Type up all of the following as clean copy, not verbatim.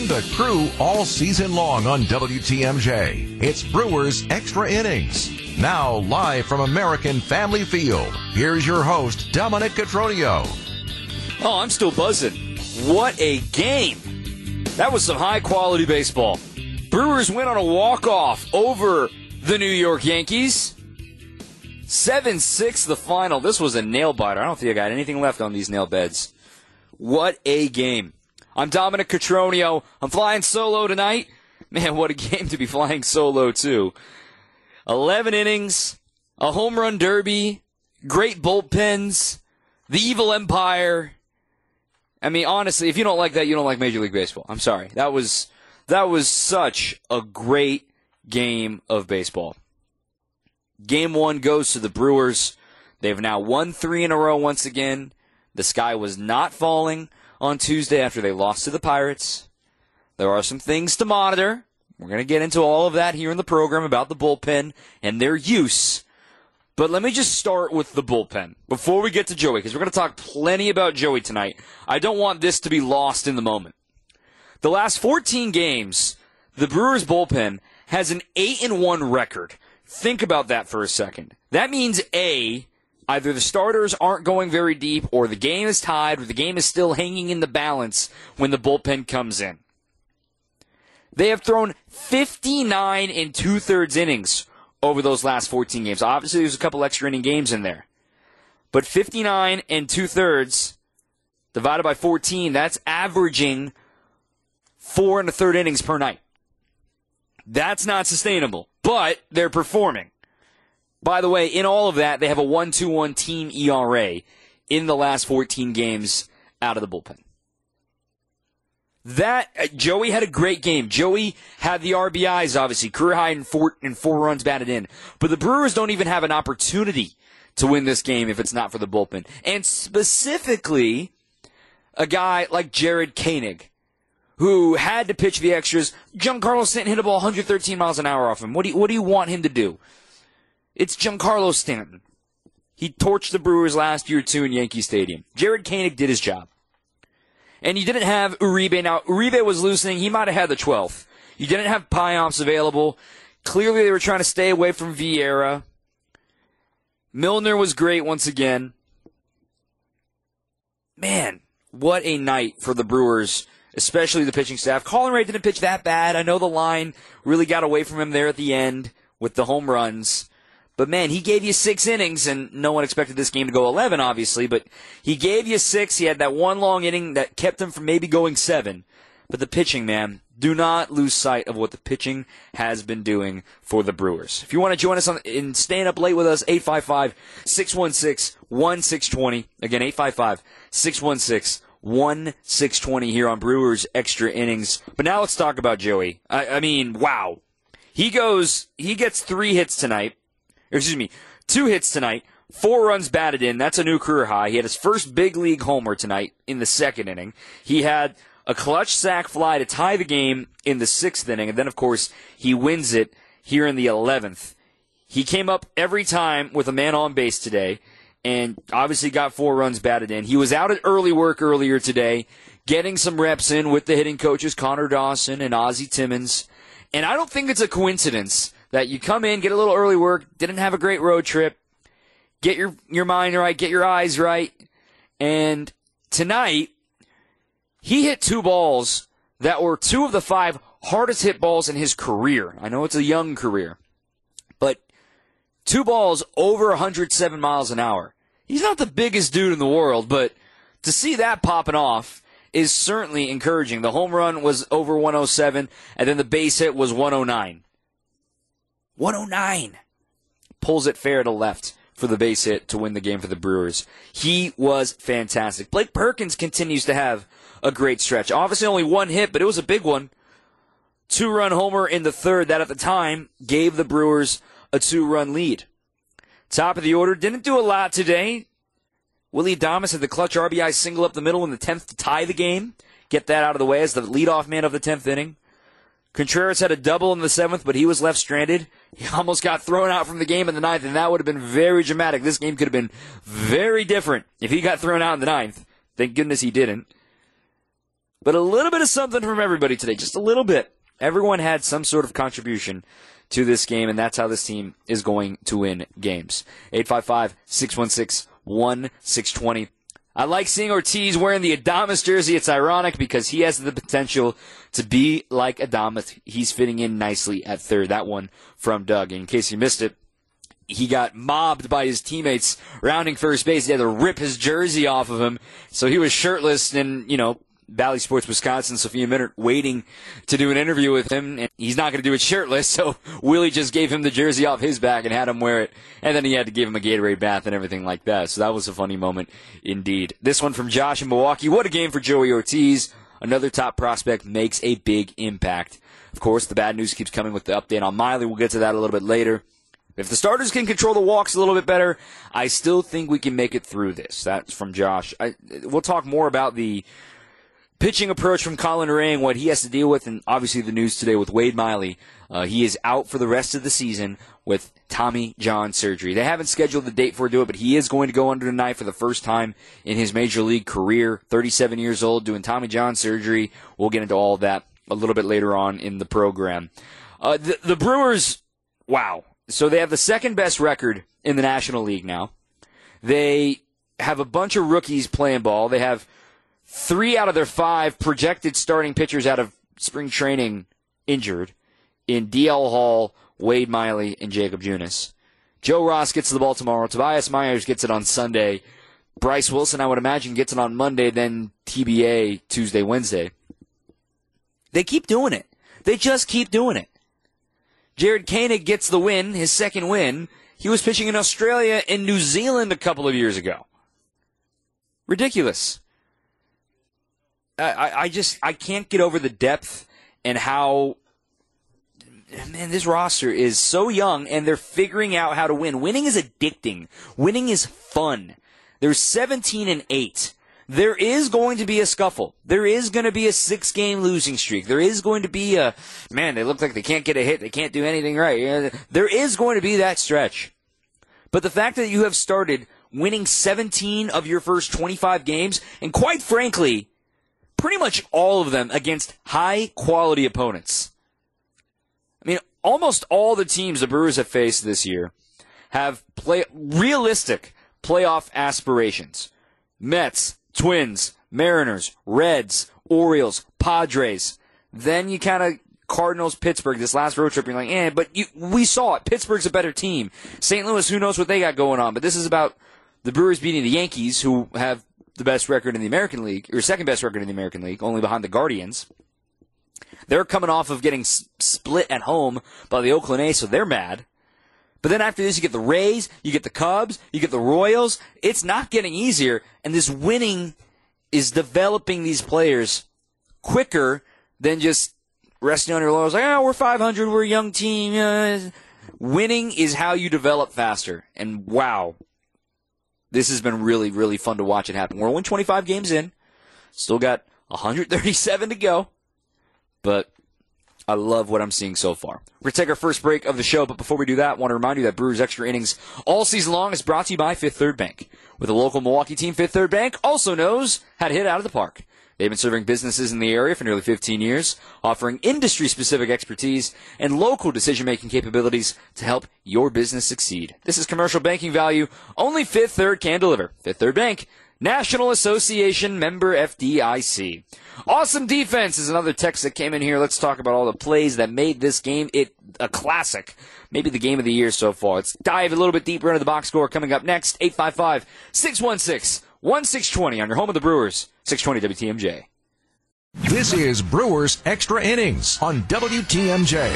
Join the crew all season long on WTMJ. It's Brewers Extra Innings. Now, live from American Family Field, here's your host, Dominic Cotroneo. Oh, I'm still buzzing. What a game. That was some high-quality baseball. Brewers win on a walk-off over the New York Yankees. 7-6 the final. This was a nail-biter. I don't think I got anything left on these nail beds. What a game. I'm Dominic Cotroneo. I'm flying solo tonight. Man, what a game to be flying solo, too. 11 innings, a home run derby, great bullpens, the evil empire. I mean, honestly, if you don't like that, you don't like Major League Baseball. I'm sorry. That was such a great game of baseball. Game 1 goes to the Brewers. They've now won 3 in a row once again. The sky was not falling on Tuesday after they lost to the Pirates. There are some things to monitor. We're going to get into all of that here in the program about the bullpen and their use. But let me just start with the bullpen before we get to Joey, because we're going to talk plenty about Joey tonight. I don't want this to be lost in the moment. The last 14 games, the Brewers bullpen has an 8-1 record. Think about that for a second. That means either the starters aren't going very deep, or the game is tied, or the game is still hanging in the balance when the bullpen comes in. They have thrown 59 2/3 innings over those last 14 games. Obviously, there's a couple extra inning games in there. But 59 2/3 divided by 14, that's averaging 4 1/3 innings per night. That's not sustainable, but they're performing. By the way, in all of that, they have a 1.21 team ERA in the last 14 games out of the bullpen. Joey had a great game. Joey had the RBIs, obviously, career high in four runs batted in. But the Brewers don't even have an opportunity to win this game if it's not for the bullpen. And specifically, a guy like Jared Koenig, who had to pitch the extras. Giancarlo Stanton hit a ball 113 miles an hour off him. What do you want him to do? It's Giancarlo Stanton. He torched the Brewers last year, too, in Yankee Stadium. Jared Koenig did his job. And you didn't have Uribe. Now, Uribe was loosening. He might have had the 12th. You didn't have Payamps available. Clearly, they were trying to stay away from Vieira. Milner was great once again. Man, what a night for the Brewers, especially the pitching staff. Colin Ray didn't pitch that bad. I know the line really got away from him there at the end with the home runs. But, man, he gave you 6 innings, and no one expected this game to go 11, obviously. But he gave you 6. He had that one long inning that kept him from maybe going 7. But the pitching, man, do not lose sight of what the pitching has been doing for the Brewers. If you want to join us in staying up late with us, 855-616-1620. Again, 855-616-1620 here on Brewers Extra Innings. But now let's talk about Joey. I mean, wow. He gets 3 hits tonight. 2 hits tonight, 4 runs batted in. That's a new career high. He had his first big league homer tonight in the 2nd inning. He had a clutch sac fly to tie the game in the 6th inning, and then, of course, he wins it here in the 11th. He came up every time with a man on base today, and obviously got 4 runs batted in. He was out at early work earlier today, getting some reps in with the hitting coaches, Connor Dawson and Ozzie Timmons. And I don't think it's a coincidence that you come in, get a little early work, didn't have a great road trip, get your mind right, get your eyes right, and tonight, he hit 2 balls that were 2 of the 5 hardest hit balls in his career. I know it's a young career, but 2 balls over 107 miles an hour. He's not the biggest dude in the world, but to see that popping off is certainly encouraging. The home run was over 107, and then the base hit was 109. 109. Pulls it fair to left for the base hit to win the game for the Brewers. He was fantastic. Blake Perkins continues to have a great stretch. Obviously only 1 hit, but it was a big one. 2-run homer in the 3rd. That at the time gave the Brewers a 2-run lead. Top of the order. Didn't do a lot today. Willie Adames had the clutch RBI single up the middle in the 10th to tie the game. Get that out of the way as the leadoff man of the 10th inning. Contreras had a double in the 7th, but he was left stranded. He almost got thrown out from the game in the 9th, and that would have been very dramatic. This game could have been very different if he got thrown out in the 9th. Thank goodness he didn't. But a little bit of something from everybody today, just a little bit. Everyone had some sort of contribution to this game, and that's how this team is going to win games. 855-616-1620. I like seeing Ortiz wearing the Adames jersey. It's ironic because he has the potential to be like Adames. He's fitting in nicely at third. That one from Doug. In case you missed it, he got mobbed by his teammates rounding first base. He had to rip his jersey off of him. So he was shirtless in, Valley Sports Wisconsin, Sophia Minert, waiting to do an interview with him. And he's not going to do it shirtless, so Willie just gave him the jersey off his back and had him wear it. And then he had to give him a Gatorade bath and everything like that. So that was a funny moment indeed. This one from Josh in Milwaukee. What a game for Joey Ortiz. Another top prospect makes a big impact. Of course, the bad news keeps coming with the update on Miley. We'll get to that a little bit later. If the starters can control the walks a little bit better, I still think we can make it through this. That's from Josh. We'll talk more about the pitching approach from Colin Ray and what he has to deal with, and obviously the news today with Wade Miley. He is out for the rest of the season with Tommy John surgery. They haven't scheduled the date for it, but he is going to go under the knife for the first time in his major league career. 37 years old, doing Tommy John surgery. We'll get into all of that a little bit later on in the program. The Brewers, wow. So they have the second best record in the National League now. They have a bunch of rookies playing ball. They have 3 out of their 5 projected starting pitchers out of spring training injured in DL Hall, Wade Miley, and Jacob Junis. Joe Ross gets the ball tomorrow. Tobias Myers gets it on Sunday. Bryce Wilson, I would imagine, gets it on Monday, then TBA Tuesday, Wednesday. They keep doing it. They just keep doing it. Jared Koenig gets the win, his second win. He was pitching in Australia and New Zealand a couple of years ago. Ridiculous. I can't get over the depth and how, man, this roster is so young and they're figuring out how to win. Winning is addicting. Winning is fun. They're 17-8. There is going to be a scuffle. There is going to be a 6-game losing streak. There is going to be they look like they can't get a hit. They can't do anything right. There is going to be that stretch. But the fact that you have started winning 17 of your first 25 games, and quite frankly, pretty much all of them against high-quality opponents. I mean, almost all the teams the Brewers have faced this year have realistic playoff aspirations. Mets, Twins, Mariners, Reds, Orioles, Padres. Then you kind of Cardinals, Pittsburgh, this last road trip, you're like, but we saw it. Pittsburgh's a better team. St. Louis, who knows what they got going on. But this is about the Brewers beating the Yankees, who have the best record in the American League, or second best record in the American League, only behind the Guardians. They're coming off of getting split at home by the Oakland A's, so they're mad. But then after this, you get the Rays, you get the Cubs, you get the Royals. It's not getting easier, and this winning is developing these players quicker than just resting on your laurels. Like, we're 500, we're a young team. Winning is how you develop faster, and wow, this has been really, really fun to watch it happen. We're only 25 games in, still got 137 to go, but I love what I'm seeing so far. We're going to take our first break of the show, but before we do that, I want to remind you that Brewers Extra Innings all season long is brought to you by Fifth Third Bank. With a local Milwaukee team, Fifth Third Bank also knows how to hit out of the park. They've been serving businesses in the area for nearly 15 years, offering industry-specific expertise and local decision-making capabilities to help your business succeed. This is commercial banking value only Fifth Third can deliver. Fifth Third Bank, National Association member FDIC. Awesome defense is another text that came in here. Let's talk about all the plays that made this game a classic. Maybe the game of the year so far. Let's dive a little bit deeper into the box score coming up next. 855-616-1620 on your home of the Brewers. 620 WTMJ. This is Brewers Extra Innings on WTMJ.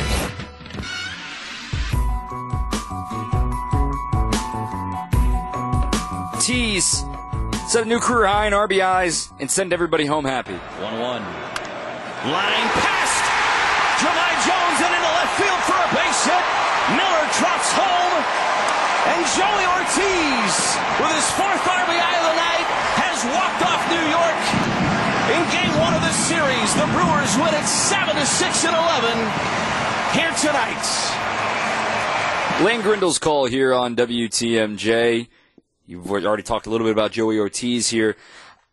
Tease. Set a new career high in RBIs and send everybody home happy. 1-1. Line past. Jahmai Jones and into left field for a base hit. Miller drops home. And Joey Ortiz, with his 4th RBI of the night, has walked off New York. In game 1 of this series, the Brewers win it 7-6 in 11 here tonight. Lane Grindle's call here on WTMJ. You've already talked a little bit about Joey Ortiz here.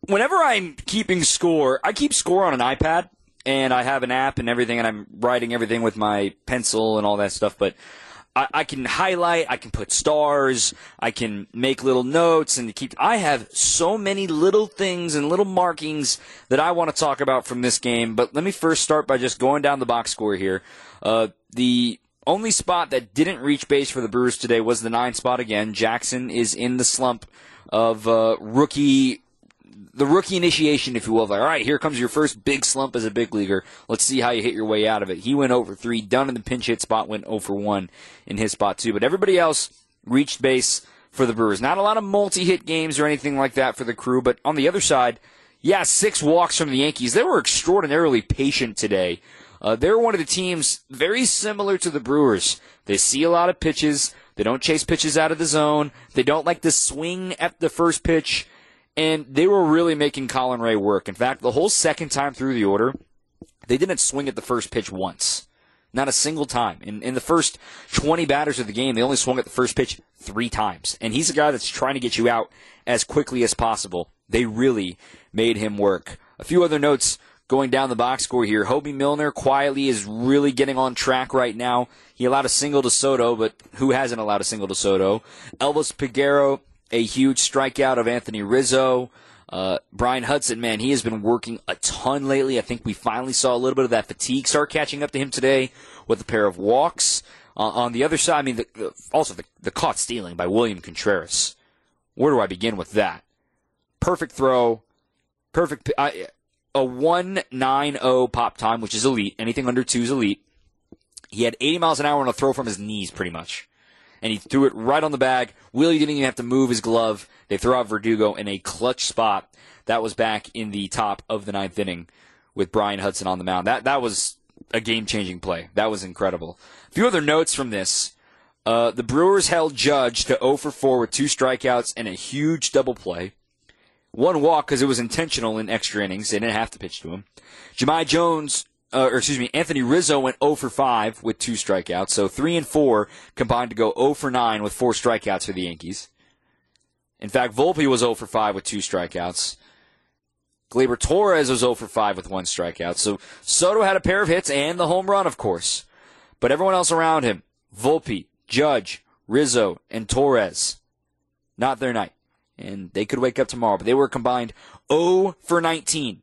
whenever I'm keeping score, I keep score on an iPad, and I have an app and everything, and I'm writing everything with my pencil and all that stuff, but I can highlight, I can put stars, I can make little notes, and I have so many little things and little markings that I want to talk about from this game. But let me first start by just going down the box score here. The only spot that didn't reach base for the Brewers today was the 9 spot again. Jackson is in the slump of the rookie initiation, if you will. Like, all right, here comes your first big slump as a big leaguer. Let's see how you hit your way out of it. He went 0 for 3. Dunn in the pinch hit spot went 0 for 1 in his spot, too. But everybody else reached base for the Brewers. Not a lot of multi-hit games or anything like that for the crew. But on the other side, 6 walks from the Yankees. They were extraordinarily patient today. They're one of the teams very similar to the Brewers. They see a lot of pitches. They don't chase pitches out of the zone. They don't like to swing at the first pitch. And they were really making Colin Ray work. In fact, the whole second time through the order, they didn't swing at the first pitch once. Not a single time. In the first 20 batters of the game, they only swung at the first pitch 3 times. And he's a guy that's trying to get you out as quickly as possible. They really made him work. A few other notes going down the box score here. Hobie Milner quietly is really getting on track right now. He allowed a single to Soto, but who hasn't allowed a single to Soto? Elvis Peguero, a huge strikeout of Anthony Rizzo. Brian Hudson, man, he has been working a ton lately. I think we finally saw a little bit of that fatigue start catching up to him today with a pair of walks. On the other side, I mean, also the caught stealing by William Contreras. Where do I begin with that? Perfect throw, perfect, a 1.90 pop time, which is elite. Anything under 2 is elite. He had 80 miles an hour on a throw from his knees, pretty much. And he threw it right on the bag. Willie didn't even have to move his glove. They throw out Verdugo in a clutch spot. That was back in the top of the 9th inning with Brian Hudson on the mound. That was a game-changing play. That was incredible. A few other notes from this. The Brewers held Judge to 0 for 4 with 2 strikeouts and a huge double play. 1 walk because it was intentional in extra innings. They didn't have to pitch to him. Anthony Rizzo went 0 for 5 with 2 strikeouts. So 3 and 4 combined to go 0 for 9 with 4 strikeouts for the Yankees. In fact, Volpe was 0 for 5 with 2 strikeouts. Gleyber Torres was 0 for 5 with 1 strikeout. So Soto had a pair of hits and the home run, of course. But everyone else around him, Volpe, Judge, Rizzo, and Torres, not their night. And they could wake up tomorrow, but they were combined 0 for 19.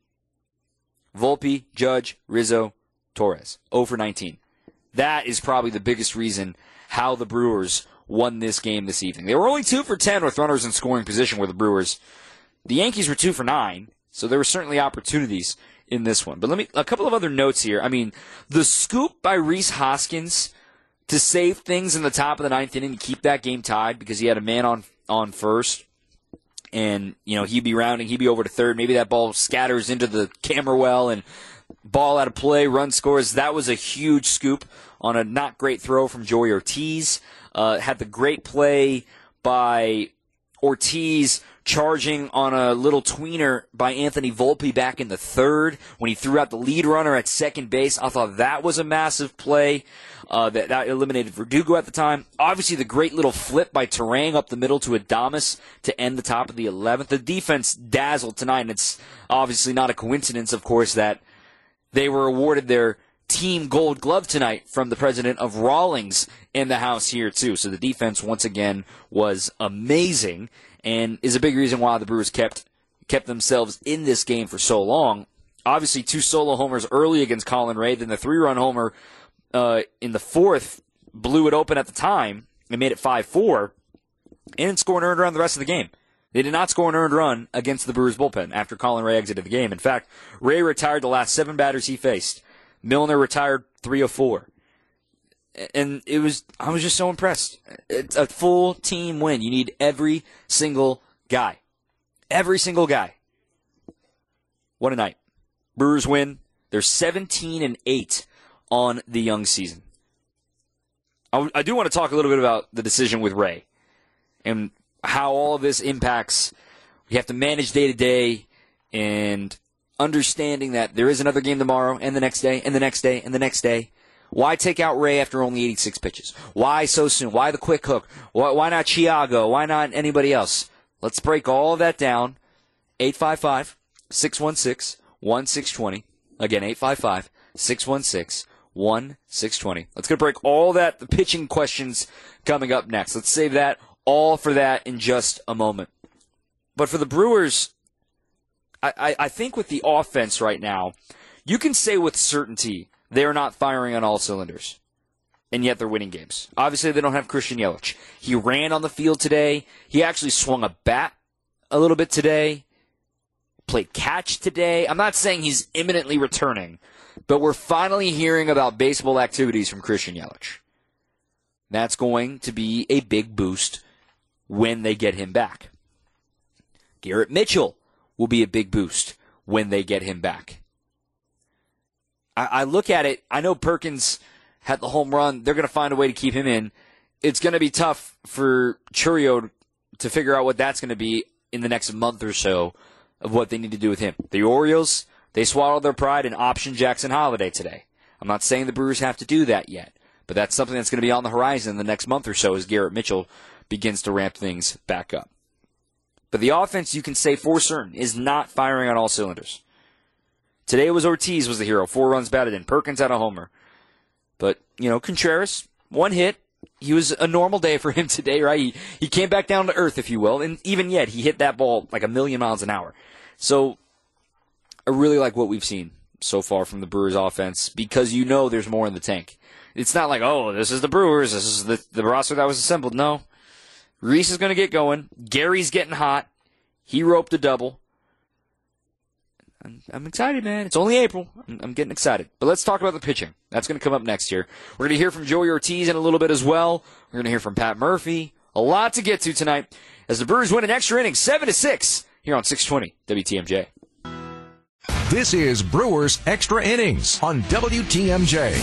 Volpe, Judge, Rizzo, Torres. 0 for 19. That is probably the biggest reason how the Brewers won this game this evening. They were only 2 for 10 with runners in scoring position with the Brewers. The Yankees were 2 for 9, so there were certainly opportunities in this one. But a couple of other notes here. I mean, the scoop by Rhys Hoskins to save things in the top of the 9th inning to keep that game tied because he had a man on first. And, he'd be rounding, he'd be over to third. Maybe that ball scatters into the camera well and ball out of play, run scores. That was a huge scoop on a not great throw from Joey Ortiz. Had the great play by Ortiz charging on a little tweener by Anthony Volpe back in the 3rd when he threw out the lead runner at second base. I thought that was a massive play. That eliminated Verdugo at the time. Obviously, the great little flip by Terang up the middle to Adames to end the top of the 11th. The defense dazzled tonight, and it's obviously not a coincidence, of course, that they were awarded their team gold glove tonight from the president of Rawlings in the house here, too. So the defense, once again, was amazing and is a big reason why the Brewers kept themselves in this game for so long. Obviously, 2 solo homers early against Colin Ray, then the 3-run homer in the 4th blew it open at the time and made it 5-4, and didn't score an earned run the rest of the game. They did not score an earned run against the Brewers bullpen after Colin Ray exited the game. In fact, Ray retired the last 7 batters he faced. Milner retired 3 of 4. And I was just so impressed. It's a full team win. You need every single guy. Every single guy. What a night. Brewers win. They're 17-8 on the young season. I do want to talk a little bit about the decision with Ray and how all of this impacts. We have to manage day to day and understanding that there is another game tomorrow and the next day and the next day and the next day. Why take out Ray after only 86 pitches? Why so soon? Why the quick hook? Why not Thiago? Why not anybody else? Let's break all of that down 855-616-1620. Again, 855-616-1620. Let's go break all that, the pitching questions coming up next. Let's save that all for that in just a moment. But for the Brewers, I think with the offense right now, you can say with certainty they're not firing on all cylinders. And yet they're winning games. Obviously, they don't have Christian Yelich. He ran on the field today. He actually swung a bat a little bit today. Played catch today. I'm not saying he's imminently returning, but we're finally hearing about baseball activities from Christian Yelich. That's going to be a big boost when they get him back. Garrett Mitchell will be a big boost when they get him back. I look at it, I know Perkins had the home run. They're going to find a way to keep him in. It's going to be tough for Chourio to figure out what that's going to be in the next month or so of what they need to do with him. The Orioles, they swallowed their pride and optioned Jackson Holliday today. I'm not saying the Brewers have to do that yet, but that's something that's going to be on the horizon in the next month or so as Garrett Mitchell begins to ramp things back up. But the offense, you can say for certain, is not firing on all cylinders. Today was Ortiz was the hero. 4 runs batted in. Perkins had a homer. But, Contreras, 1 hit. He was a normal day for him today, right? He came back down to earth, if you will. And even yet, he hit that ball like 1,000,000 miles an hour. So, I really like what we've seen so far from the Brewers offense because there's more in the tank. It's not like, this is the Brewers. This is the roster that was assembled. No. Reese is going to get going. Gary's getting hot. He roped a double. I'm excited, man. It's only April. I'm getting excited. But let's talk about the pitching. That's going to come up next here. We're going to hear from Joey Ortiz in a little bit as well. We're going to hear from Pat Murphy. A lot to get to tonight as the Brewers win an extra inning, 7-6, here on 620 WTMJ. This is Brewers Extra Innings on WTMJ.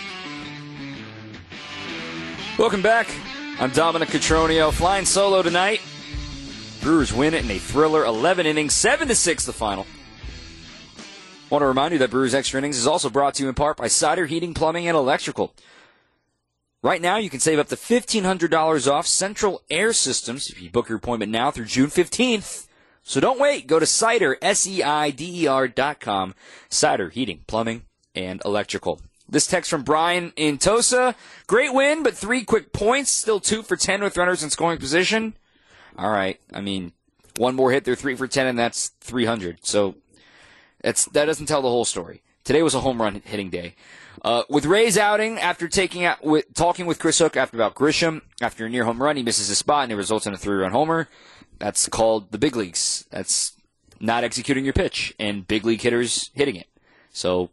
Welcome back. I'm Dominic Cotroneo, flying solo tonight. Brewers win it in a thriller, 11 innings, 7-6 the final. I want to remind you that Brewers Extra Innings is also brought to you in part by Cider Heating, Plumbing, and Electrical. Right now, you can save up to $1,500 off Central Air Systems if you book your appointment now through June 15th. So don't wait. Go to Cider, SEIDER.com. Cider Heating, Plumbing, and Electrical. This text from Brian in Tosa. Great win, but 3 quick points. Still 2 for 10 with runners in scoring position. All right. 1 more hit, they're 3 for 10, and that's 300. So that doesn't tell the whole story. Today was a home run hitting day. With Ray's outing, after talking with Chris Hook about Grisham, after a near home run, he misses his spot, and it results in a 3-run homer. That's called the big leagues. That's not executing your pitch, and big league hitters hitting it. So,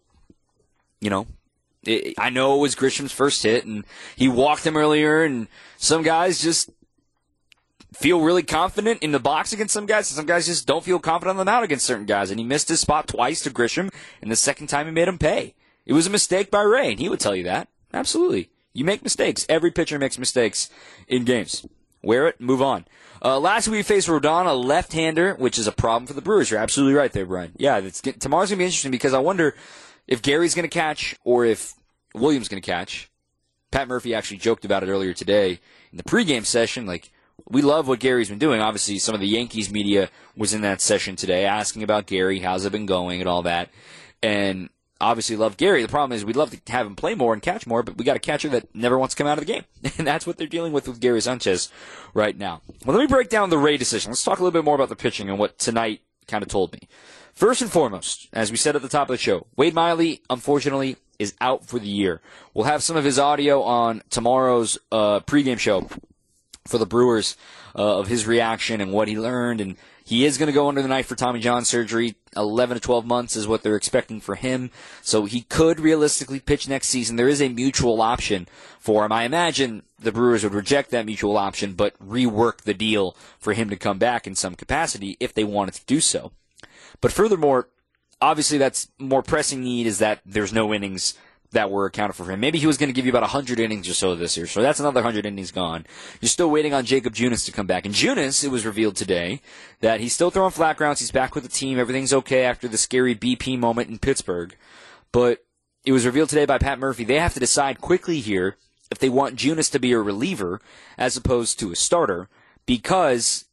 I know it was Grisham's first hit, and he walked him earlier, and some guys just feel really confident in the box against some guys, and some guys just don't feel confident on the mound against certain guys. And he missed his spot twice to Grisham, and the second time he made him pay. It was a mistake by Ray, and he would tell you that. Absolutely. You make mistakes. Every pitcher makes mistakes in games. Wear it, move on. Last week we faced Rodon, a left-hander, which is a problem for the Brewers. You're absolutely right there, Brian. Yeah, tomorrow's going to be interesting because I wonder if Gary's going to catch or if Williams going to catch. Pat Murphy actually joked about it earlier today in the pregame session, we love what Gary's been doing. Obviously, some of the Yankees media was in that session today asking about Gary, how's it been going and all that. And obviously love Gary. The problem is we'd love to have him play more and catch more, but we got a catcher that never wants to come out of the game. And that's what they're dealing with Gary Sanchez right now. Well, let me break down the Ray decision. Let's talk a little bit more about the pitching and what tonight kind of told me. First and foremost, as we said at the top of the show, Wade Miley, unfortunately, is out for the year. We'll have some of his audio on tomorrow's pregame show for the Brewers of his reaction and what he learned. And he is going to go under the knife for Tommy John surgery. 11 to 12 months is what they're expecting for him. So he could realistically pitch next season. There is a mutual option for him. I imagine the Brewers would reject that mutual option, but rework the deal for him to come back in some capacity if they wanted to do so. But furthermore, obviously that's more pressing need is that there's no innings that were accounted for him. Maybe he was going to give you about 100 innings or so this year, so that's another 100 innings gone. You're still waiting on Jacob Junis to come back. And Junis, it was revealed today that he's still throwing flat grounds. He's back with the team. Everything's okay after the scary BP moment in Pittsburgh. But it was revealed today by Pat Murphy. They have to decide quickly here if they want Junis to be a reliever as opposed to a starter because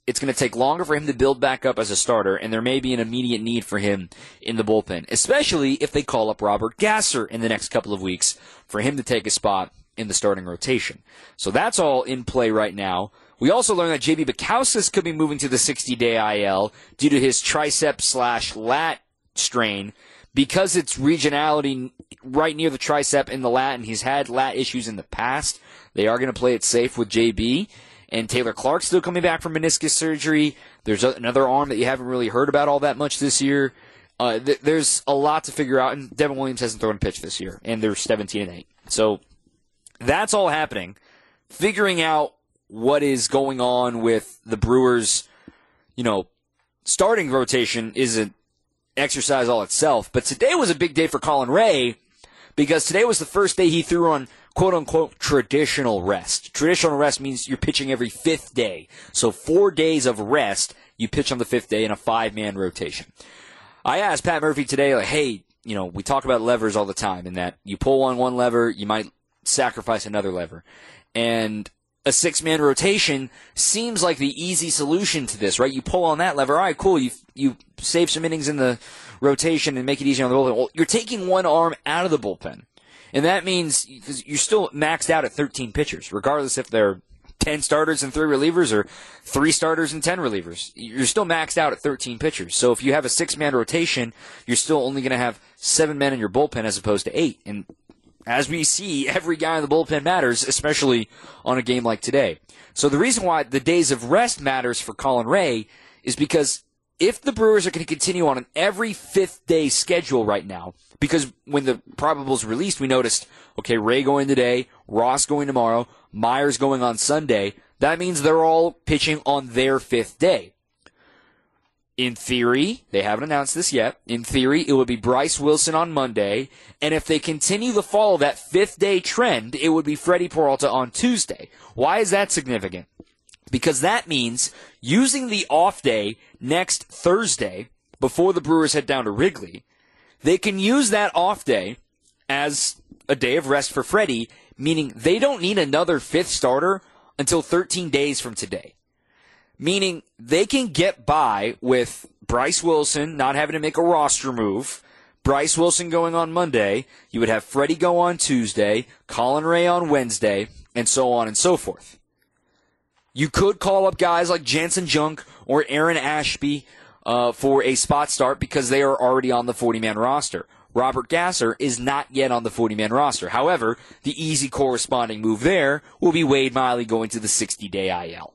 it's going to take longer for him to build back up as a starter, and there may be an immediate need for him in the bullpen, especially if they call up Robert Gasser in the next couple of weeks for him to take a spot in the starting rotation. So that's all in play right now. We also learned that J.B. Bukowskis could be moving to the 60-day IL due to his tricep/lat strain. Because it's regionality right near the tricep and the lat, and he's had lat issues in the past, they are going to play it safe with JB. And Taylor Clark's still coming back from meniscus surgery. There's another arm that you haven't really heard about all that much this year. There's a lot to figure out, and Devin Williams hasn't thrown a pitch this year, and they're 17-8. So that's all happening. Figuring out what is going on with the Brewers, starting rotation isn't exercise all itself, but today was a big day for Colin Ray because today was the first day he threw on quote-unquote traditional rest. Traditional rest means you're pitching every 5th day. So 4 days of rest, you pitch on the 5th day in a 5-man rotation. I asked Pat Murphy today, hey, we talk about levers all the time, and that you pull on one lever, you might sacrifice another lever. And a 6-man rotation seems like the easy solution to this, right? You pull on that lever, all right, cool, you save some innings in the rotation and make it easier on the bullpen. Well, you're taking one arm out of the bullpen, and that means you're still maxed out at 13 pitchers, regardless if they're 10 starters and 3 relievers or 3 starters and 10 relievers. You're still maxed out at 13 pitchers. So if you have a 6-man rotation, you're still only going to have 7 men in your bullpen as opposed to 8. And as we see, every guy in the bullpen matters, especially on a game like today. So the reason why the days of rest matters for Colin Ray is because if the Brewers are going to continue on an every 5th day schedule right now, because when the probables released, we noticed, okay, Ray going today, Ross going tomorrow, Myers going on Sunday, that means they're all pitching on their 5th day. In theory, they haven't announced this yet, in theory, it would be Bryce Wilson on Monday, and if they continue to follow that 5th day trend, it would be Freddie Peralta on Tuesday. Why is that significant? Because that means using the off day next Thursday, before the Brewers head down to Wrigley, they can use that off day as a day of rest for Freddie, meaning they don't need another 5th starter until 13 days from today. Meaning they can get by with Bryce Wilson not having to make a roster move, Bryce Wilson going on Monday, you would have Freddie go on Tuesday, Colin Ray on Wednesday, and so on and so forth. You could call up guys like Jansen Junk or Aaron Ashby for a spot start because they are already on the 40-man roster. Robert Gasser is not yet on the 40-man roster. However, the easy corresponding move there will be Wade Miley going to the 60-day IL.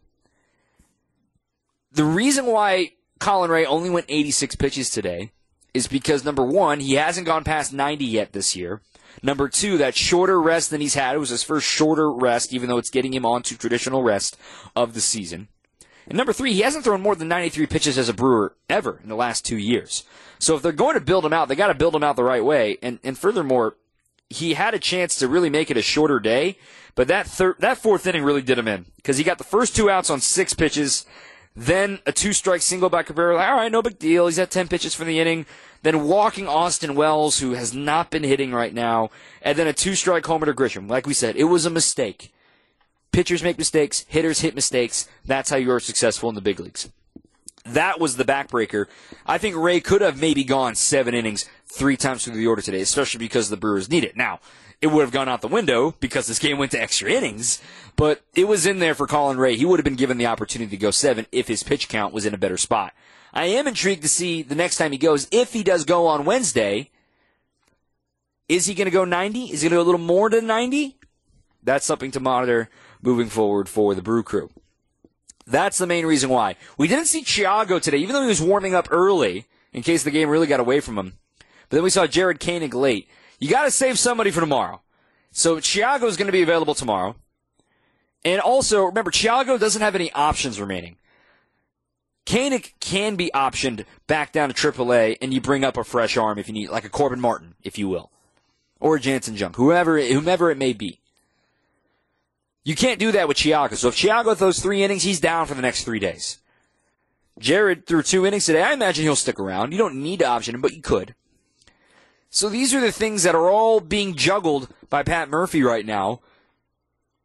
The reason why Colin Ray only went 86 pitches today is because, number one, he hasn't gone past 90 yet this year. Number two, that shorter rest than he's had, it was his first shorter rest, even though it's getting him onto traditional rest of the season. And number three, he hasn't thrown more than 93 pitches as a Brewer ever in the last 2 years. So if they're going to build him out, they got to build him out the right way. And furthermore, he had a chance to really make it a shorter day, but that 4th inning really did him in because he got the first 2 outs on 6 pitches. Then a 2-strike single by Cabrera. All right, no big deal. He's at 10 pitches for the inning. Then walking Austin Wells, who has not been hitting right now. And then a 2-strike homer to Grisham. Like we said, it was a mistake. Pitchers make mistakes. Hitters hit mistakes. That's how you are successful in the big leagues. That was the backbreaker. I think Ray could have maybe gone 7 innings 3 times through the order today, especially because the Brewers need it. Now, it would have gone out the window because this game went to extra innings, but it was in there for Colin Ray. He would have been given the opportunity to go 7 if his pitch count was in a better spot. I am intrigued to see the next time he goes, if he does go on Wednesday, is he going to go 90? Is he going to go a little more than 90? That's something to monitor moving forward for the Brew Crew. That's the main reason why. We didn't see Thiago today, even though he was warming up early, in case the game really got away from him. But then we saw Jared Koenig late. You got to save somebody for tomorrow. So Thiago is going to be available tomorrow. And also, remember, Thiago doesn't have any options remaining. Koenig can be optioned back down to AAA, and you bring up a fresh arm if you need, like a Corbin Martin, if you will. Or a Jansen Junk, whomever it may be. You can't do that with Thiago. So if Thiago throws 3 innings, he's down for the next 3 days. Jared threw 2 innings today. I imagine he'll stick around. You don't need to option him, but you could. So these are the things that are all being juggled by Pat Murphy right now.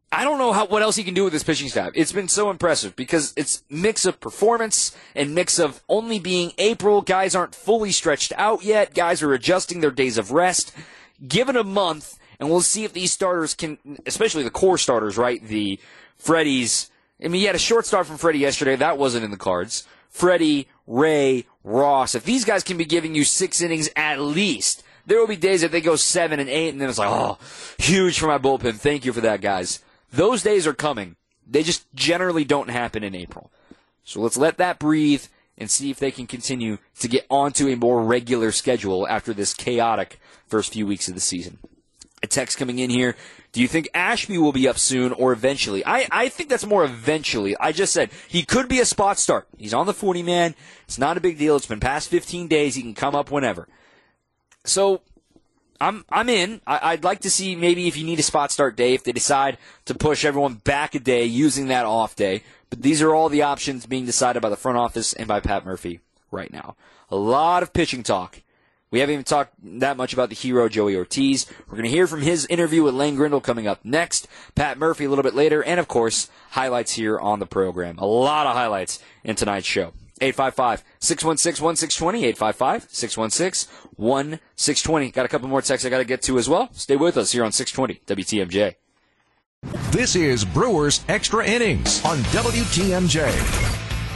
I don't know what else he can do with this pitching staff. It's been so impressive because it's mix of performance and mix of only being April. Guys aren't fully stretched out yet. Guys are adjusting their days of rest. Give it a month, and we'll see if these starters can, especially the core starters, right? The Freddies. I mean, you had a short start from Freddie yesterday. That wasn't in the cards. Freddie, Ray, Ross. If these guys can be giving you 6 innings at least, there will be days that they go 7 and 8, and then it's like, oh, huge for my bullpen. Thank you for that, guys. Those days are coming. They just generally don't happen in April. So let's let that breathe and see if they can continue to get onto a more regular schedule after this chaotic first few weeks of the season. A text coming in here. Do you think Ashby will be up soon or eventually? I think that's more eventually. I just said he could be a spot start. He's on the 40-man. It's not a big deal. It's been past 15 days. He can come up whenever. So I'm in. I'd like to see maybe if you need a spot start day, if they decide to push everyone back a day using that off day. But these are all the options being decided by the front office and by Pat Murphy right now. A lot of pitching talk. We haven't even talked that much about the hero, Joey Ortiz. We're going to hear from his interview with Lane Grindle coming up next. Pat Murphy a little bit later. And, of course, highlights here on the program. A lot of highlights in tonight's show. 855-616-1620, 855-616-1620. Got a couple more texts I got to get to as well. Stay with us here on 620 WTMJ. This is Brewers Extra Innings on WTMJ.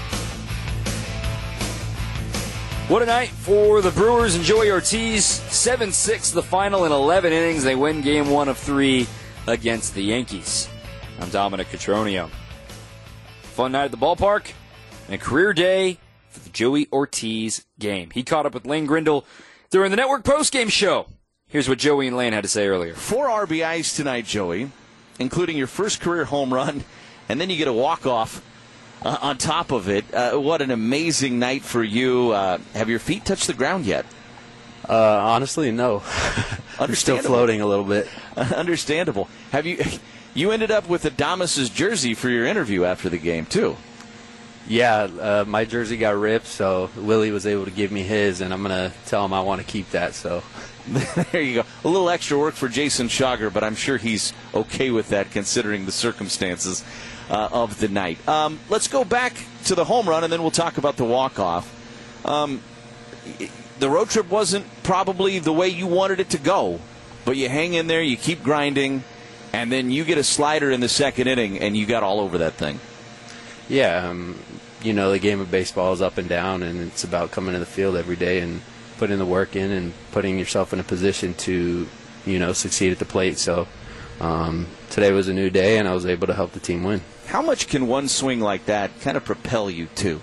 What a night for the Brewers and Joey Ortiz. 7-6 the final in 11 innings. They win game 1 of 3 against the Yankees. I'm Dominic Cotroneo. Fun night at the ballpark and a career day for the Joey Ortiz game. He caught up with Lane Grindle during the network postgame show. Here's what Joey and Lane had to say earlier. 4 RBIs tonight, Joey, including your first career home run, and then you get a walk-off on top of it. What an amazing night for you. Have your feet touched the ground yet? Honestly, no. You're still floating a little bit. Understandable. Have you ended up with Adames' jersey for your interview after the game, too? Yeah, my jersey got ripped, so Willie was able to give me his, and I'm going to tell him I want to keep that. So there you go. A little extra work for Jason Schauger, but I'm sure he's okay with that considering the circumstances of the night. Let's go back to the home run, and then we'll talk about the walk-off. The road trip wasn't probably the way you wanted it to go, but you hang in there, you keep grinding, and then you get a slider in the second inning, and you got all over that thing. Yeah, the game of baseball is up and down, and it's about coming to the field every day and putting the work in and putting yourself in a position to, succeed at the plate. So today was a new day, and I was able to help the team win. How much can one swing like that kind of propel you to?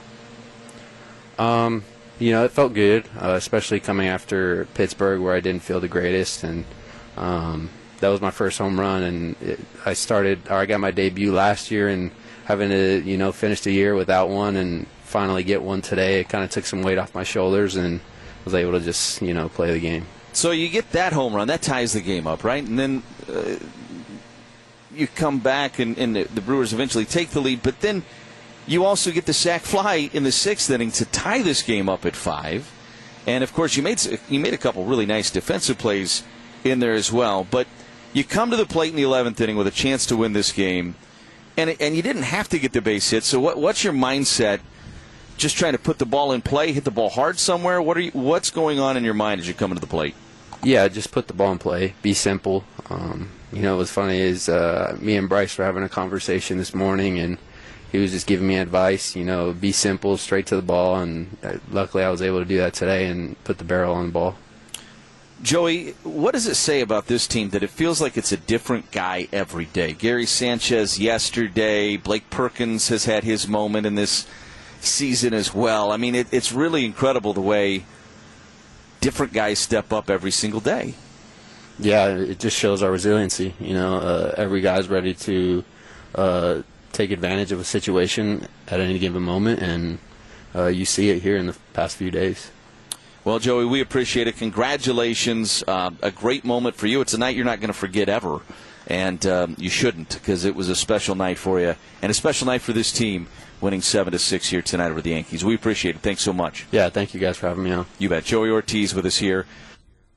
It felt good, especially coming after Pittsburgh where I didn't feel the greatest. And that was my first home run. And I got my debut last year, and having to, finish the year without one and finally get one today, it kind of took some weight off my shoulders and was able to just, play the game. So you get that home run. That ties the game up, right? And then you come back and the Brewers eventually take the lead, but then you also get the sac fly in the 6th inning to tie this game up at 5. And, of course, you made a couple really nice defensive plays in there as well. But you come to the plate in the 11th inning with a chance to win this game, and you didn't have to get the base hit. So what's your mindset? Just trying to put the ball in play, hit the ball hard somewhere? What's going on in your mind as you come into the plate? Yeah, just put the ball in play. Be simple. What was funny is me and Bryce were having a conversation this morning, and he was just giving me advice, be simple, straight to the ball, and luckily I was able to do that today and put the barrel on the ball. Joey, what does it say about this team that it feels like it's a different guy every day? Gary Sanchez yesterday, Blake Perkins has had his moment in this season as well. I mean, it's really incredible the way different guys step up every single day. Yeah, it just shows our resiliency. Every guy's ready to take advantage of a situation at any given moment, and you see it here in the past few days. Well, Joey, we appreciate it. Congratulations. A great moment for you. It's a night you're not going to forget ever, and you shouldn't, because it was a special night for you and a special night for this team, winning 7-6 here tonight over the Yankees. We appreciate it. Thanks so much. Yeah, thank you guys for having me on. You bet. Joey Ortiz with us here.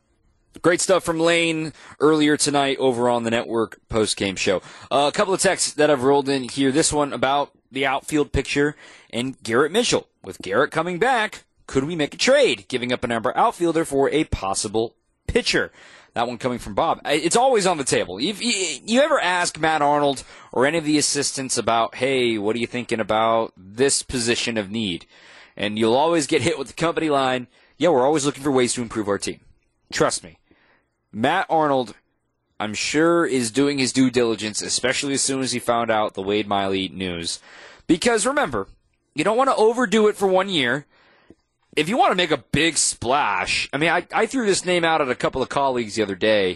Great stuff from Lane earlier tonight over on the network post-game show. A couple of texts that I've rolled in here. This one about the outfield picture and Garrett Mitchell. With Garrett coming back, could we make a trade, giving up an outfielder for a possible pitcher? That one coming from Bob. It's always on the table. If you ever ask Matt Arnold or any of the assistants about, hey, what are you thinking about this position of need? And you'll always get hit with the company line, yeah, we're always looking for ways to improve our team. Trust me. Matt Arnold, I'm sure, is doing his due diligence, especially as soon as he found out the Wade Miley news. Because remember, you don't want to overdo it for 1 year. If you want to make a big splash, I mean, I threw this name out at a couple of colleagues the other day.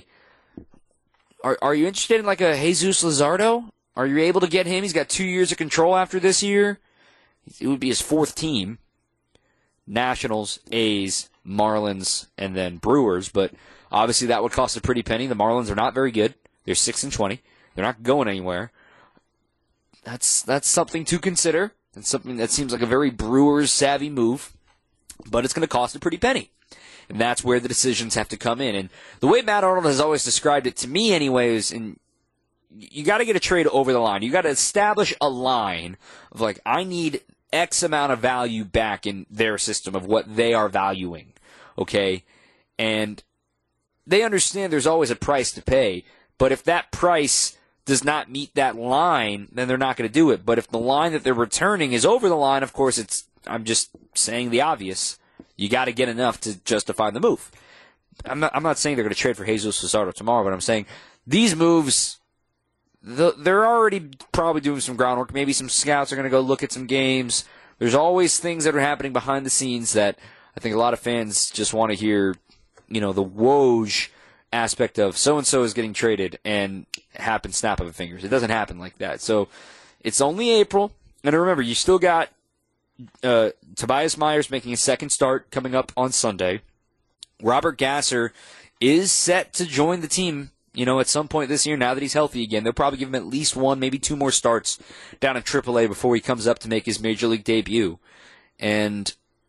Are you interested in like a Jesus Luzardo? Are you able to get him? He's got 2 years of control after this year. It would be his fourth team. Nationals, A's, Marlins, and then Brewers. But obviously that would cost a pretty penny. The Marlins are not very good. They're 6-20. They're not going anywhere. That's something to consider. It's something that seems like a very Brewers savvy move. But it's going to cost a pretty penny. And that's where the decisions have to come in. And the way Matt Arnold has always described it to me anyways, and you got to get a trade over the line. You got to establish a line of like, I need X amount of value back in their system of what they are valuing. Okay? And they understand there's always a price to pay. But if that price does not meet that line, then they're not going to do it. But if the line that they're returning is over the line, of course, I'm just saying the obvious. You got to get enough to justify the move. I'm not saying they're going to trade for Jesus Luzardo tomorrow, but I'm saying these moves, they're already probably doing some groundwork. Maybe some scouts are going to go look at some games. There's always things that are happening behind the scenes that I think a lot of fans just want to hear, the Woj aspect of so-and-so is getting traded and happen snap of the fingers. It doesn't happen like that. So it's only April. And remember, you still got Tobias Myers making a second start coming up on Sunday. Robert Gasser is set to join the team, at some point this year now that he's healthy again. They'll probably give him at least one, maybe two more starts down in AAA before he comes up to make his Major League debut. And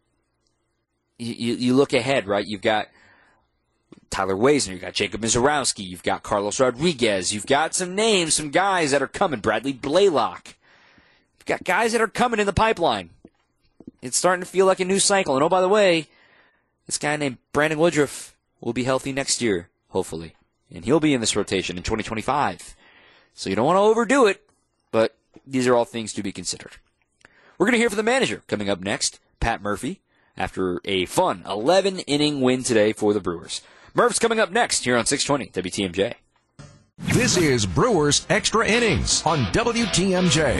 you look ahead, right? You've got Tyler Waisner, you've got Jacob Mizorowski, you've got Carlos Rodriguez, you've got some names, some guys that are coming, Bradley Blaylock. You've got guys that are coming in the pipeline. It's starting to feel like a new cycle. And oh, by the way, this guy named Brandon Woodruff will be healthy next year, hopefully. And he'll be in this rotation in 2025. So you don't want to overdo it, but these are all things to be considered. We're going to hear from the manager coming up next, Pat Murphy, after a fun 11-inning win today for the Brewers. Murph's coming up next here on 620 WTMJ. This is Brewers Extra Innings on WTMJ.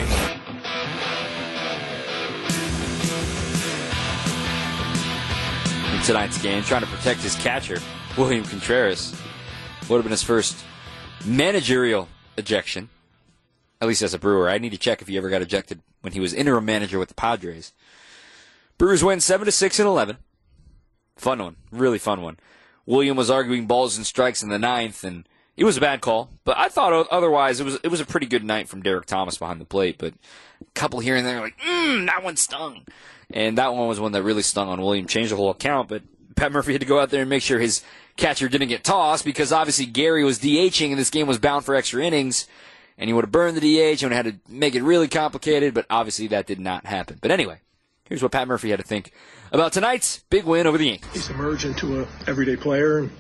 In tonight's game, trying to protect his catcher, William Contreras. Would have been his first managerial ejection, at least as a Brewer. I need to check if he ever got ejected when he was interim manager with the Padres. Brewers win 7-6 in 11. Fun one. Really fun one. William was arguing balls and strikes in the ninth, and it was a bad call. But I thought otherwise it was a pretty good night from Derek Thomas behind the plate. But a couple here and there like, that one stung. And that one was one that really stung on William. Changed the whole account, but Pat Murphy had to go out there and make sure his catcher didn't get tossed because obviously Gary was DHing and this game was bound for extra innings. And he would have burned the DH and had to make it really complicated, but obviously that did not happen. But anyway, here's what Pat Murphy had to think about tonight's big win over the Yankees. He's emerged into an everyday player. And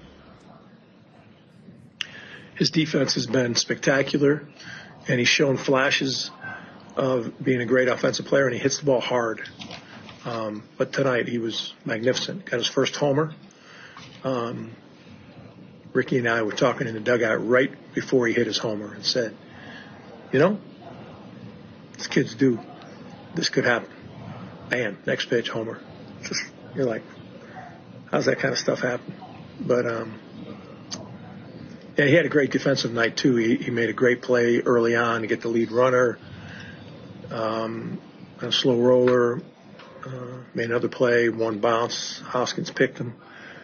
his defense has been spectacular, and he's shown flashes of being a great offensive player, and he hits the ball hard. But tonight he was magnificent. Got his first homer. Ricky and I were talking in the dugout right before he hit his homer and said, these kids do. This could happen. Bam, next pitch, homer. You're like, how's that kind of stuff happen? But, he had a great defensive night, too. He made a great play early on to get the lead runner. A slow roller. Made another play, one bounce. Hoskins picked him.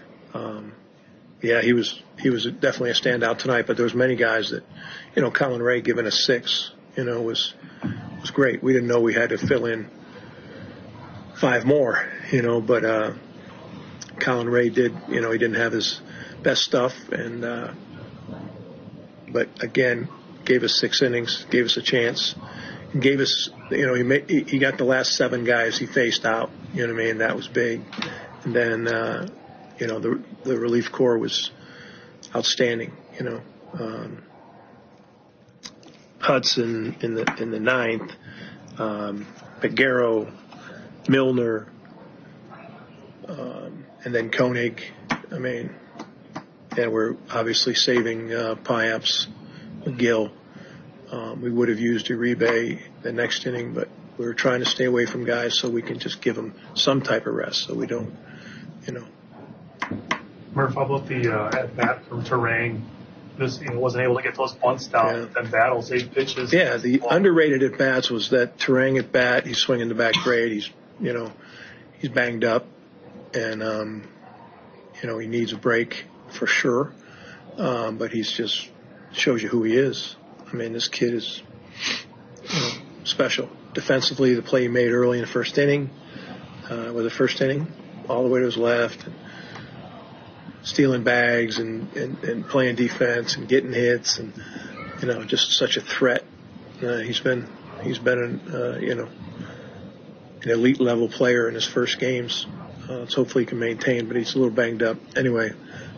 He was definitely a standout tonight, but there was many guys that, Colin Ray giving us 6, was great. We didn't know we had to fill in 5 more, but Colin Ray did. He didn't have his best stuff, but again, gave us 6 innings, gave us a chance, and gave us, he got the last 7 guys he faced out. You know what I mean? That was big. And then, the relief corps was outstanding. Hudson in the 9th, McGarrow, Milner, and then Koenig. I mean, and we're obviously saving Piaps, McGill. We would have used Uribe the next inning, but we were trying to stay away from guys so we can just give them some type of rest so we don't, Murph, how about the at-bat from Terang? Just wasn't able to get those bunts down, and battles 8 pitches. Yeah, the underrated at-bats was that Terang at-bat. He's swinging the back great. He's banged up, and, he needs a break for sure. But he's just shows you who he is. I mean, this kid is special. Defensively, the play he made early in the first inning, all the way to his left, and stealing bags and playing defense and getting hits, and just such a threat. He's been an elite level player in his first games. So hopefully he can maintain, but he's a little banged up. Anyway,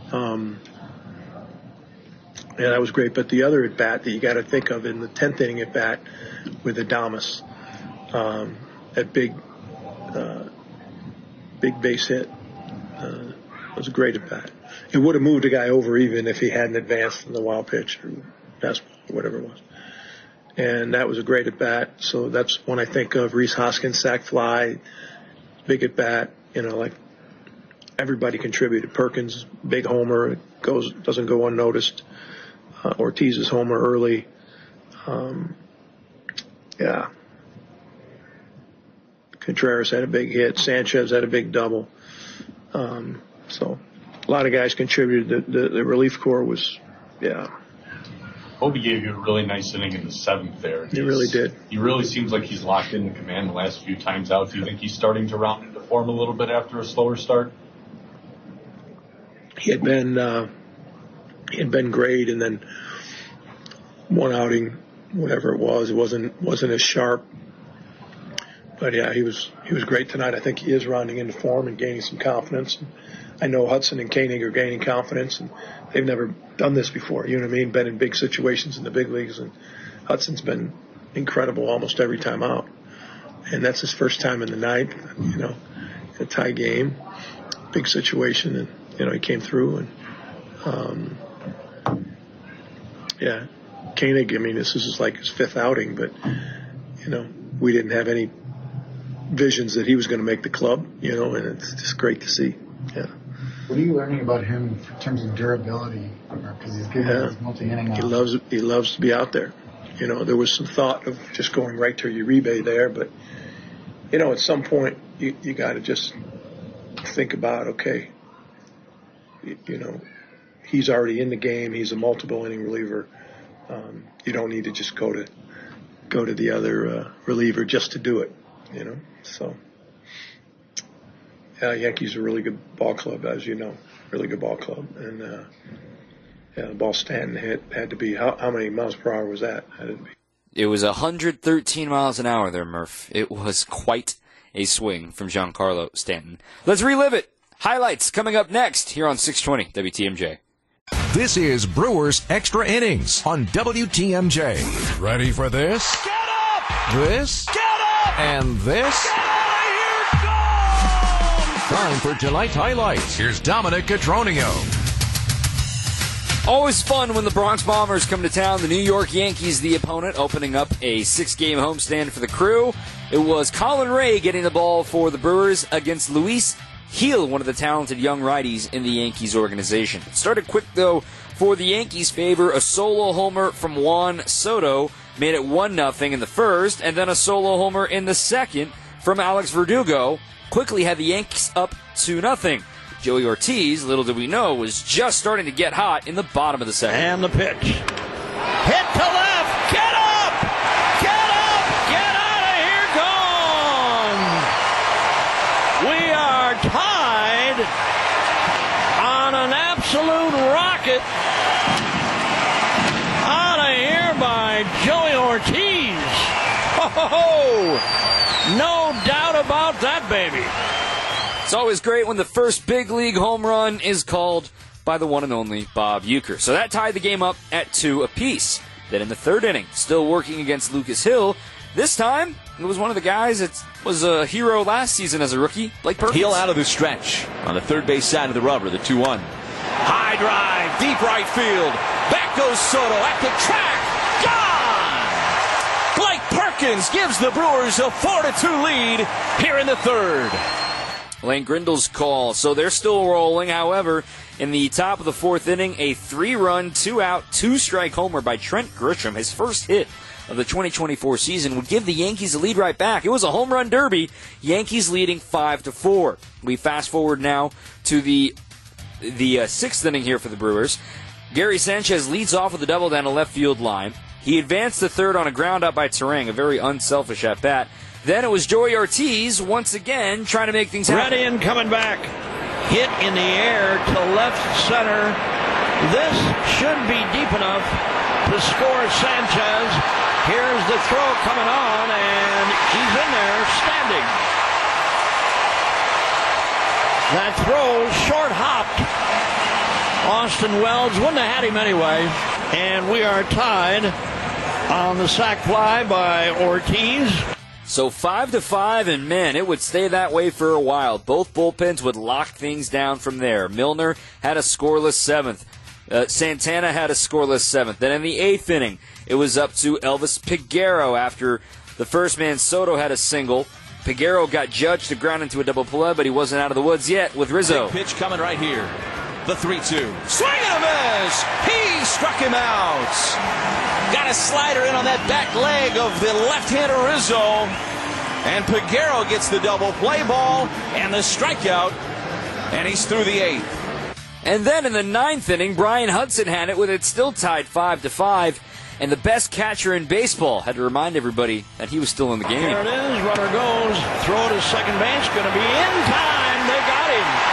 yeah, that was great. But the other at bat that you got to think of in the 10th inning at bat with Adames, that big base hit. It was a great at bat. It would have moved a guy over even if he hadn't advanced in the wild pitch or fastball or whatever it was. And that was a great at bat. So that's when I think of Rhys Hoskins, sac fly, big at bat. Like everybody contributed. Perkins, big homer, doesn't go unnoticed. Ortiz's homer early. Yeah. Contreras had a big hit. Sanchez had a big double. So a lot of guys contributed. The relief corps was, yeah. Obi gave you a really nice inning in the 7th there. He really did. He really seems like he's locked into command the last few times out. Do you think he's starting to round into form a little bit after a slower start? He had been great, and then one outing, whatever it wasn't as sharp. But yeah, he was great tonight. I think he is rounding into form and gaining some confidence. And I know Hudson and Koenig are gaining confidence, and they've never done this before. You know what I mean? Been in big situations in the big leagues, and Hudson's been incredible almost every time out. And that's his first time in the 9th, a tie game, big situation, and he came through. And yeah, Koenig. I mean, this is like his 5th outing, but we didn't have any visions that he was going to make the club, and it's just great to see. Yeah. What are you learning about him in terms of durability? Because he's given his multi-inning. He loves to be out there. There was some thought of just going right to Uribe there, but at some point you got to just think about, okay, he's already in the game. He's a multiple inning reliever. You don't need to just go to the other reliever just to do it. So. Yankees are a really good ball club, as you know, really good ball club. And, the ball Stanton hit had to be, how many miles per hour was that? It was 113 miles an hour there, Murph. It was quite a swing from Giancarlo Stanton. Let's relive it. Highlights coming up next here on 620 WTMJ. This is Brewers Extra Innings on WTMJ. Ready for this? Get up! This? Get up! And this? Get out of here! Gone! Time for tonight's highlights. Here's Dominic Cotroneo. Always fun when the Bronx Bombers come to town. The New York Yankees, the opponent, opening up a 6-game homestand for the Crew. It was Colin Ray getting the ball for the Brewers against Luis Gil, one of the talented young righties in the Yankees organization. It started quick, though, for the Yankees' favor. A solo homer from Juan Soto made it 1-0 in the first, and then a solo homer in the second from Alex Verdugo quickly had the Yankees up 2-0. Joey Ortiz, little did we know, was just starting to get hot in the bottom of the second. And the pitch. Hit to left. Get up! Get up! Get out of here! Gone! We are tied and an absolute rocket out of here by Joey Ortiz. Oh, no doubt about that, baby. It's always great when the first big league home run is called by the one and only Bob Uecker. So that tied the game up at 2 apiece. Then in the third inning, still working against Lucas Hill. This time, it was one of the guys that was a hero last season as a rookie, Blake Perkins. Hill out of the stretch on the third base side of the rubber, the 2-1. High drive, deep right field. Back goes Soto at the track. Gone! Blake Perkins gives the Brewers a 4-2 lead here in the third. Lane Grindle's call, so they're still rolling. However, in the top of the fourth inning, a 3-run, 2-out, 2-strike homer by Trent Grisham, his first hit of the 2024 season, would give the Yankees a lead right back. It was a home run derby. Yankees leading 5-4. We fast forward now to the sixth inning here for the Brewers. Gary Sanchez leads off with a double down the left field line. He advanced to third on a ground out by Terang, a very unselfish at bat. Then it was Joey Ortiz once again trying to make things happen. Ready and coming back. Hit in the air to left center. This should be deep enough to score Sanchez. Here's the throw coming on, and he's in there standing. That throw short-hopped. Austin Wells wouldn't have had him anyway. And we are tied on the sac fly by Ortiz. So 5-5, and man, it would stay that way for a while. Both bullpens would lock things down from there. Milner had a scoreless seventh. Santana had a scoreless seventh. Then in the eighth inning, it was up to Elvis Peguero after the first man, Soto, had a single. Peguero got judged to ground into a double play, but he wasn't out of the woods yet with Rizzo. Big pitch coming right here. The 3-2. Swing and a miss! He struck him out. Got a slider in on that back leg of the left-hander Rizzo. And Peguero gets the double play ball and the strikeout. And he's through the eighth. And then in the ninth inning, Brian Hudson had it with it still tied 5-5. And the best catcher in baseball had to remind everybody that he was still in the game. There it is. Runner goes. Throw to second base. Going to be in time. They got him.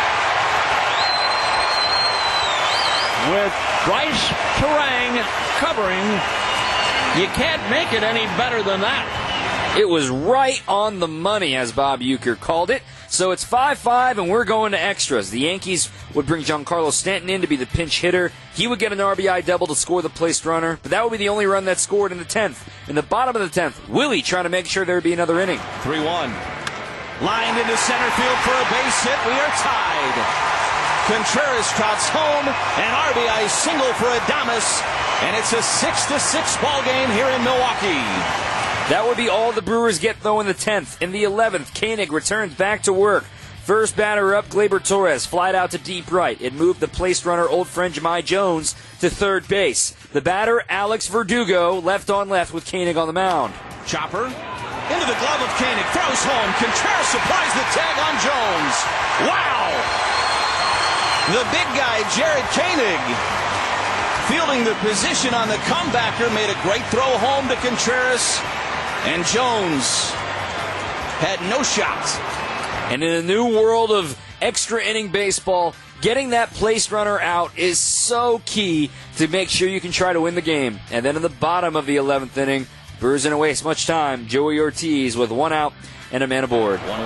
With Bryce Terang covering, you can't make it any better than that. It was right on the money, as Bob Uecker called it. So it's 5-5, and we're going to extras. The Yankees would bring Giancarlo Stanton in to be the pinch hitter. He would get an RBI double to score the placed runner, but that would be the only run that scored in the 10th. In the bottom of the 10th, Willie trying to make sure there would be another inning. 3-1. Lined into center field for a base hit. We are tied. Contreras trots home, an RBI single for Adames, and it's a 6-6 ball game here in Milwaukee. That would be all the Brewers get, though, in the 10th. In the 11th, Koenig returns back to work. First batter up, Gleyber Torres, flied out to deep right. It moved the placed runner, old friend Jahmai Jones, to third base. The batter, Alex Verdugo, left on left with Koenig on the mound. Chopper into the glove of Koenig, throws home. Contreras supplies the tag on Jones. Wow! The big guy, Jared Koenig, fielding the position on the comebacker, made a great throw home to Contreras, and Jones had no shot. And in a new world of extra inning baseball, getting that placed runner out is so key to make sure you can try to win the game. And then in the bottom of the 11th inning, Brewers didn't waste much time. Joey Ortiz with 1 out and a man aboard. 1-1.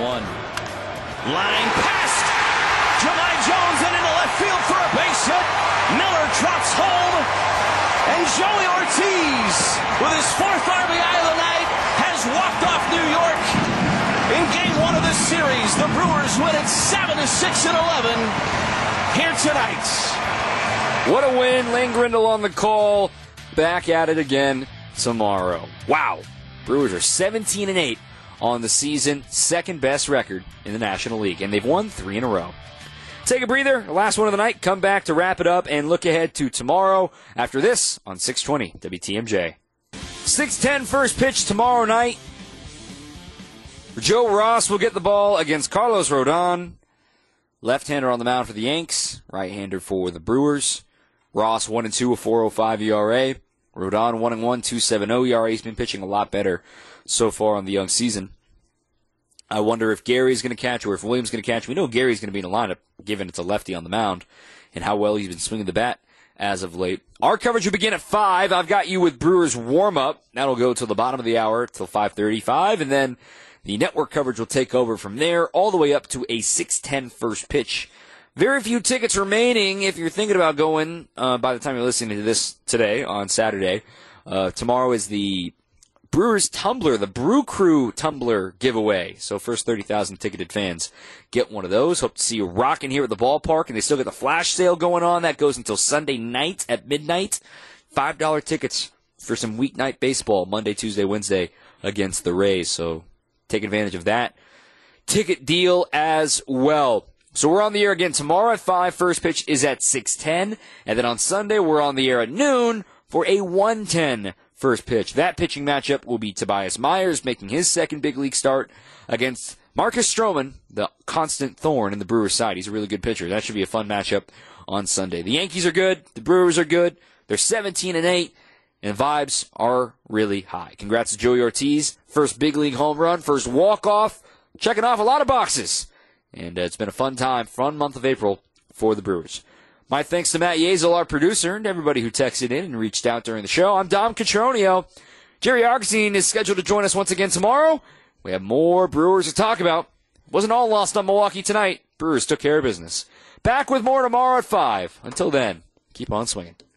Line past Jahmai Jones and into left field for a base hit. Miller trots home. And Joey Ortiz, with his 4th RBI of the night, has walked off New York. In game 1 of this series, the Brewers win it 7-6 in 11 here tonight. What a win. Lane Grindle on the call. Back at it again tomorrow. Wow. Brewers are 17-8 on the season. Second best record in the National League. And they've won 3 in a row. Take a breather. Last one of the night. Come back to wrap it up and look ahead to tomorrow after this on 620 WTMJ. 6:10 first pitch tomorrow night. Joe Ross will get the ball against Carlos Rodon. Left-hander on the mound for the Yanks. Right-hander for the Brewers. Ross 1-2, a 4.05 ERA. Rodon 1-1, 2.70 ERA. He's been pitching a lot better so far on the young season. I wonder if Gary's going to catch or if Williams going to catch. We know Gary's going to be in the lineup, given it's a lefty on the mound, and how well he's been swinging the bat as of late. Our coverage will begin at 5. I've got you with Brewers warm-up. That'll go till the bottom of the hour, till 5:35, and then the network coverage will take over from there all the way up to a 6:10 first pitch. Very few tickets remaining if you're thinking about going by the time you're listening to this today on Saturday. Tomorrow is the Brewers Tumbler, the Brew Crew Tumbler giveaway. So first 30,000 ticketed fans get one of those. Hope to see you rocking here at the ballpark. And they still got the flash sale going on. That goes until Sunday night at midnight. $5 tickets for some weeknight baseball, Monday, Tuesday, Wednesday against the Rays. So take advantage of that ticket deal as well. So we're on the air again tomorrow at 5. First pitch is at 6:10. And then on Sunday, we're on the air at noon for a 1:10 first pitch. That pitching matchup will be Tobias Myers making his second big league start against Marcus Stroman, the constant thorn in the Brewers' side. He's a really good pitcher. That should be a fun matchup on Sunday. The Yankees are good. The Brewers are good. They're 17-8, and vibes are really high. Congrats to Joey Ortiz. First big league home run, first walk-off. Checking off a lot of boxes. And it's been a fun month of April for the Brewers. My thanks to Matt Yazel, our producer, and everybody who texted in and reached out during the show. I'm Dom Catronio. Jerry Augustine is scheduled to join us once again tomorrow. We have more Brewers to talk about. Wasn't all lost on Milwaukee tonight. Brewers took care of business. Back with more tomorrow at 5. Until then, keep on swinging.